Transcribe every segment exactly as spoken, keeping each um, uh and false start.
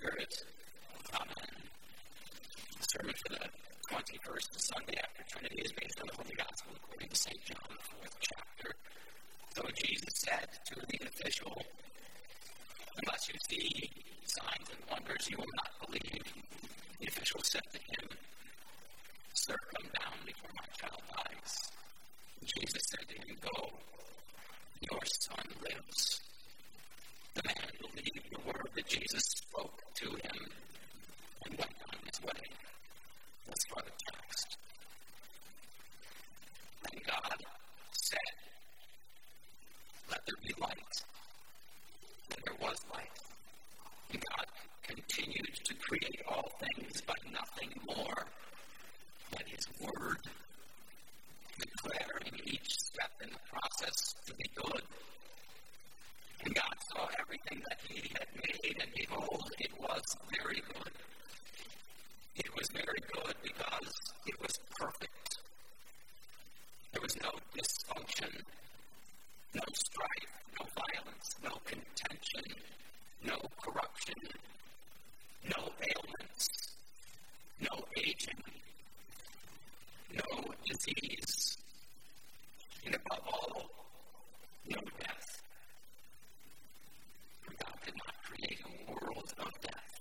Spirit. Amen. The sermon for the twenty-first Sunday after Trinity is based on the Holy Gospel according to Saint John, the fourth chapter. So Jesus said to the official, "Unless you see signs and wonders, you will not believe." The official said to him, "Sir, come down before my child dies." Jesus said to him, "Go, your son lives." The man believed the word that Jesus spoke to him and went on his way. That's for the text. And God said, "Let there be light." And there was light. And God continued to create all things by nothing more than his word, declaring each step in the process to be good. And God saw everything that he had made, and behold, it was very good. It was very good because it was perfect. There was no dysfunction, no strife, no violence, no contention, no corruption, no ailments, no aging, no disease, and above all, no death. God did not create a world of death.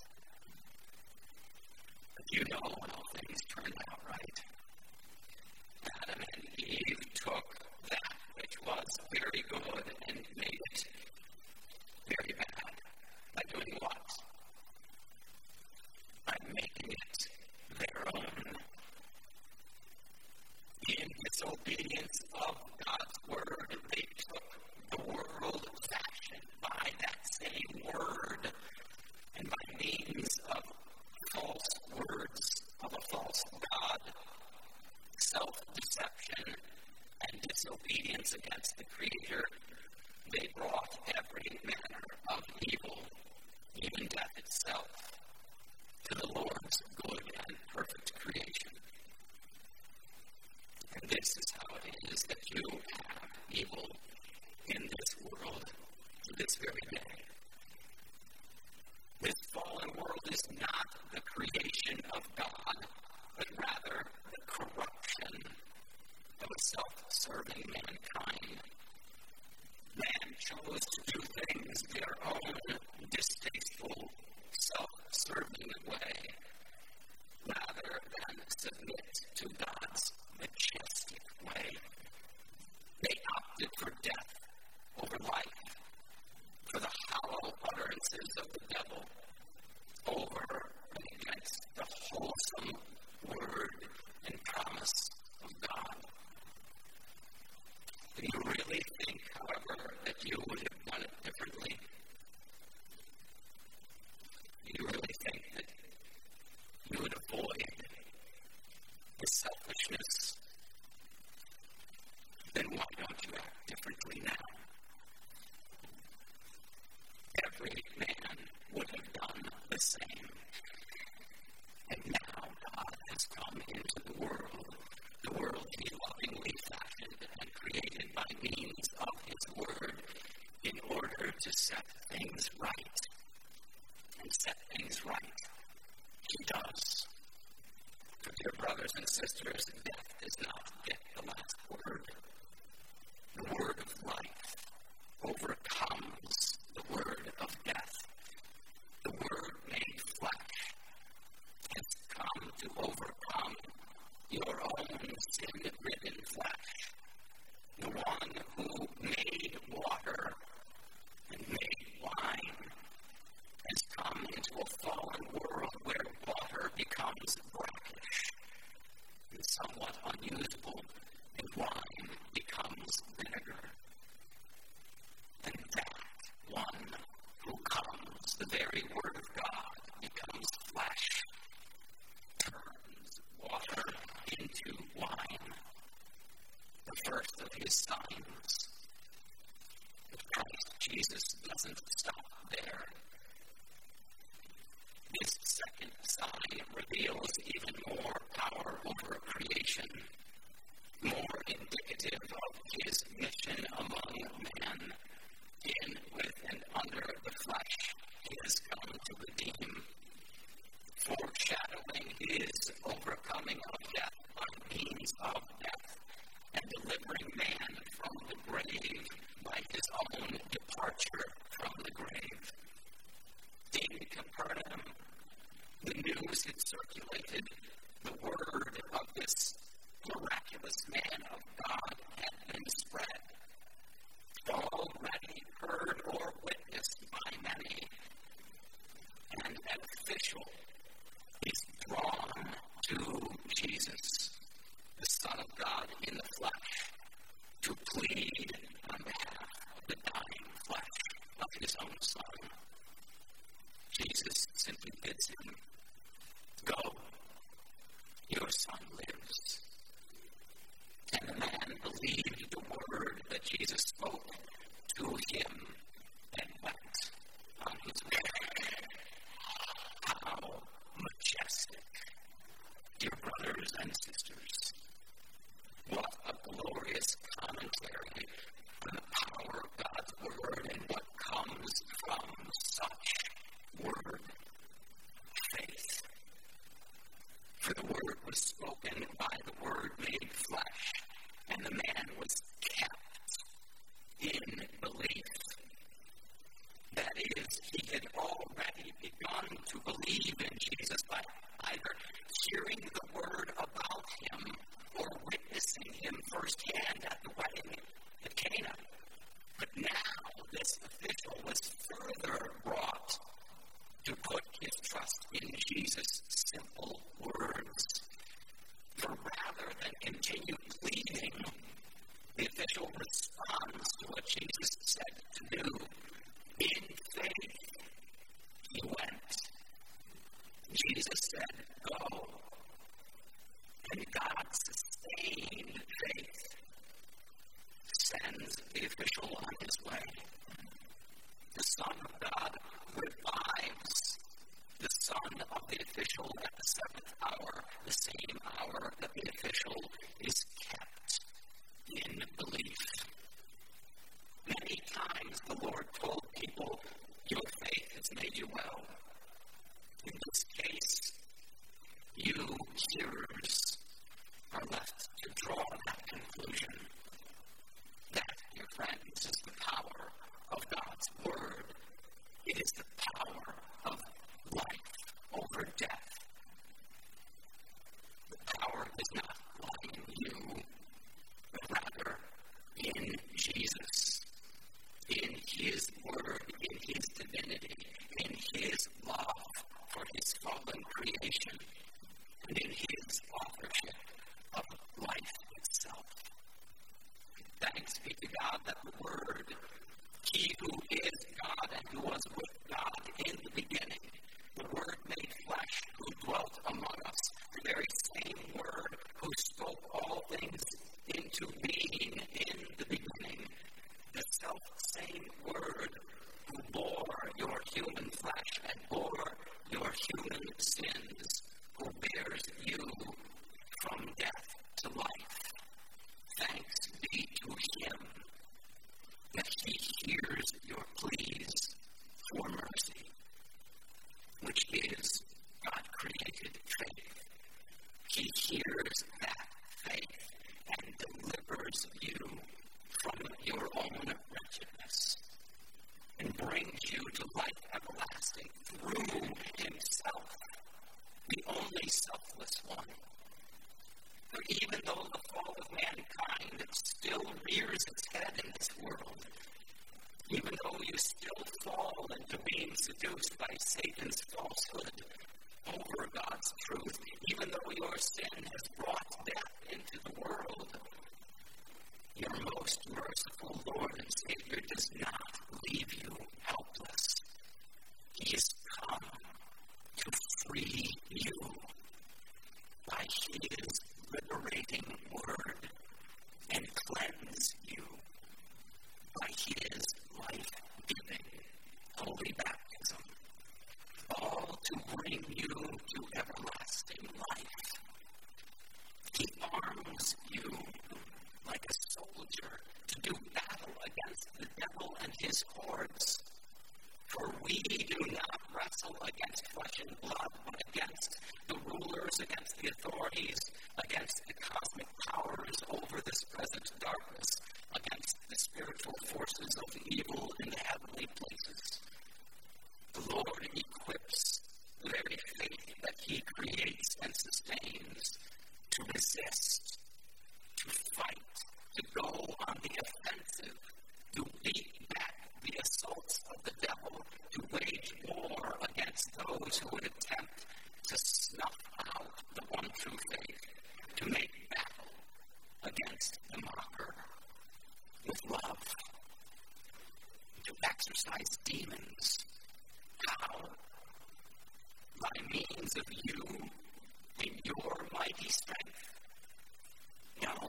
But you know how things turned out, right? Adam and Eve took that which was very good and made it very bad. By doing what? By making it their own. In disobedience of God's word, they took the world fashioned by that same word, and by means of false words of a false God, self-deception, and disobedience against the Creator, they brought every manner of evil, even death itself, to the Lord's good and perfect creation. And this is how it is that you have evil in this world to this very day. This fallen world is not the creation of God, but rather the corruption of a self-serving mankind. Man chose to do things their own distasteful, self-serving way, rather than submit to God's majestic way. They opted for death over life, for the hollow utterances of the devil, over and against the wholesome word and promise of God. Do you really think, however, that you would have done it differently? Do you really think that you would avoid the selfishness? Then why don't you act differently now? Every man would have done the same. And now God has come into the world, the world he lovingly fashioned and created by means of his word, in order to set things right. And set things right he does. For dear brothers and sisters, death does not get the last word. The word of life overcomes the word of death. The word made flesh has come to overcome your own sin-ridden flesh. The one who made water and made wine has come into a fallen world where water becomes brackish and somewhat unusable, and wine becomes vinegar. And that one who comes, the very word of God, becomes flesh, turns water into wine. The first of his signs. But Christ Jesus doesn't stop there. This second sign reveals even more power over creation, more indicative of his mission among men, in, with, and under the flesh he has come to redeem. from such word, faith. For the word was spoken by the word made flesh, and the man was kept in belief. That is, he had already begun to believe in Jesus by either hearing the word about him or witnessing him firsthand at the wedding at Cana. But now this official was further brought to put his trust in Jesus' simple words. For rather than continue pleading, the official responds to what Jesus said to do. In faith, he went. Jesus said, go. And God sustained faith, sends the official on his way. The Son of God revives the son of the official at the seventh hour, the same hour that the official is kept in belief. Many times the Lord told people, your faith has made you well. In this case, you hearers are left to draw that conclusion. That, dear friends, is the power of God's Word. It is the power of life over death. The power does not lie in you, but rather in Jesus, in His Word, in His divinity, in His love for His fallen creation, and in His authorship of life itself. Thanks be to God that the Word, He who is God and who was with God in the beginning, the Word made flesh who dwelt among us, the very same Word who spoke all things into being in the beginning, the self-same Word who bore your human flesh and bore your human sins, who bears you from death to life. Thanks be to Him that He hears your pleas for mercy, which is God-created faith. He hears that faith and delivers you from your own wretchedness and brings you to life everlasting through Himself, the only selfless one. For even though the fall of mankind still rears its head in this world, even though you still fall into being seduced by Satan's falsehood over God's truth, even though your sin has brought death into the world, your most merciful Lord and Savior does not leave you helpless. He has come to free you by His liberating word and cleanse you by His life-giving holy baptism, all to bring you to everlasting life. He arms you like a soldier to do battle against the devil and his hordes. For we do not wrestle against flesh and blood, but against the rulers, against the authorities, against the cosmic powers over this present darkness, against the spiritual forces of evil in the heavenly places. The Lord equips the very faith that He creates and sustains to resist, to fight, to go on the offensive, to beat back the assaults of the devil, to wage war against those who would attempt to snuff out the one true faith, to make battle against the mocker with love, to exorcise demons. How? By means of you in your mighty strength? No.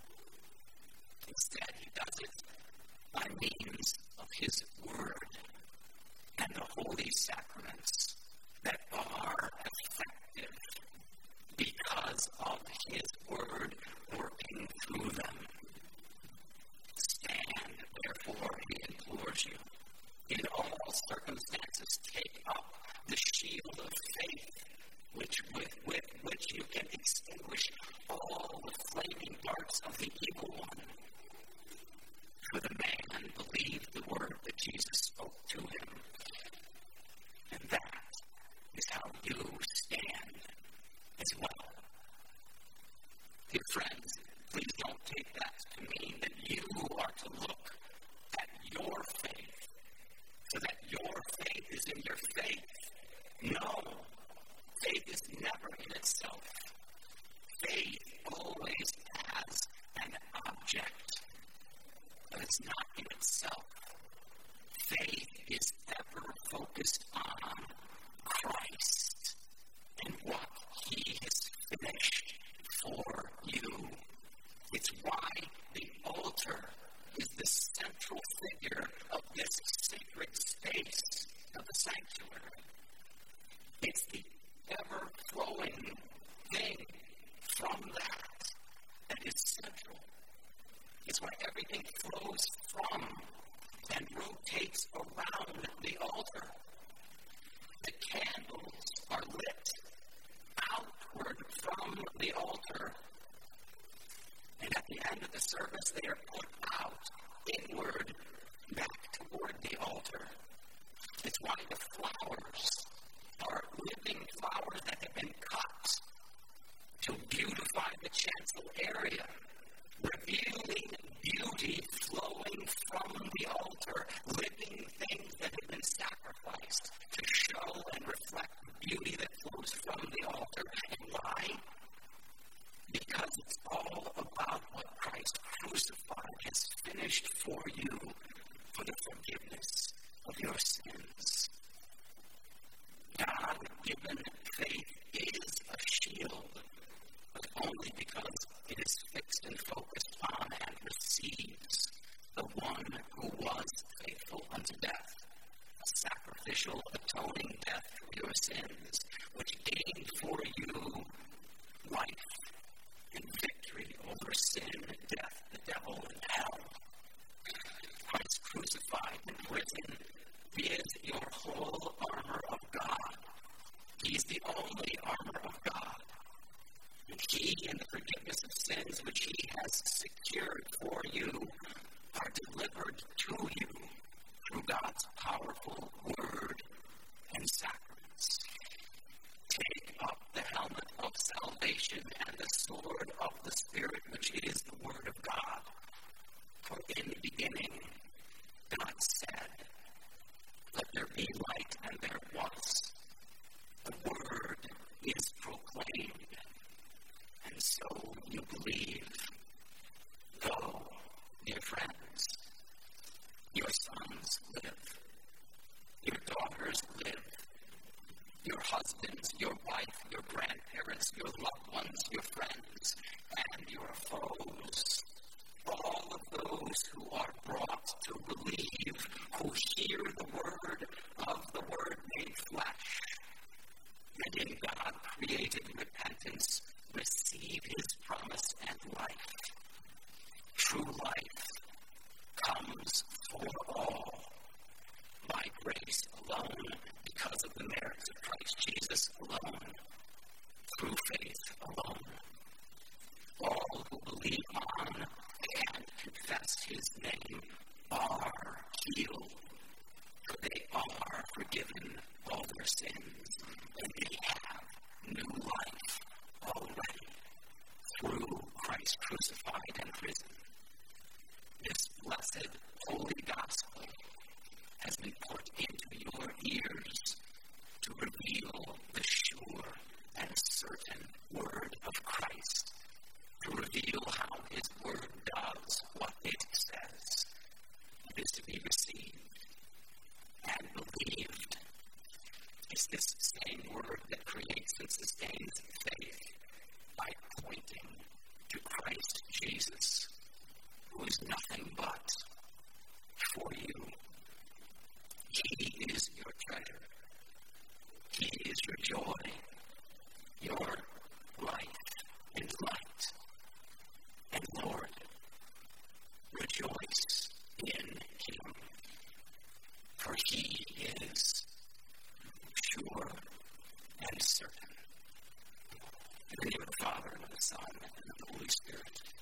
Instead, He does it by means of His Word and the holy sacraments that are effective because of His Word working through them. Stand, therefore, He implores you, in all focused on Christ and what he has finished for you. It's why the altar is the central figure of this sacred space of the sanctuary. It's the ever-flowing thing from that that is central. It's where everything flows from and rotates around the altar. The candles are lit outward from the altar, and at the end of the service, they are put out inward back toward the altar. It's why the flowers are living flowers that have been cut to beautify the chancel area, revealing beauty flowing from the altar, living things that have been sacrificed to show and reflect the beauty that flows from the altar. And why? Because it's all about what Christ crucified has finished for you for the forgiveness of your sins. God-given faith is a shield, but only because it is fixed and focused on and receives the one who was faithful unto death, a sacrificial, atoning death for your sins, which gained for you life and victory over sin, death, the devil, and hell. Christ crucified and risen is your whole armor of God. He's the only armor of God. And he and the forgiveness of sins which he has secured for you are delivered to you through God's powerful word and sacraments. Take up the helmet of salvation and the sword of the Spirit, which is the word of God. For in the beginning, God said, "Let there be light," and there was. The word is proclaimed, and so you believe. Go, dear friends. Your sons live. Your daughters live. Your husbands, your wife, your grandparents, your loved ones, your friends, and your foes. All of those who are brought to believe, who hear the word of the Word made flesh, and in God created repentance, receive his promise and life. True life comes for all by grace alone, because of the merits of Christ Jesus alone, through faith alone. All who believe on and confess his name are healed, for they are forgiven all their sins, and they have new life already through Christ crucified and risen. This blessed holy gospel has been put into your ears to reveal the sure and certain word of Christ, to reveal how his word does what it says. It is to be received and believed. It's this same word that creates and sustains faith by pointing to Christ Jesus, who is nothing but for you. He is your treasure. He is your joy, your life and light. And Lord, rejoice in him, for he is sure and certain. In the name of the Father, and of the Son, and of the Holy Spirit.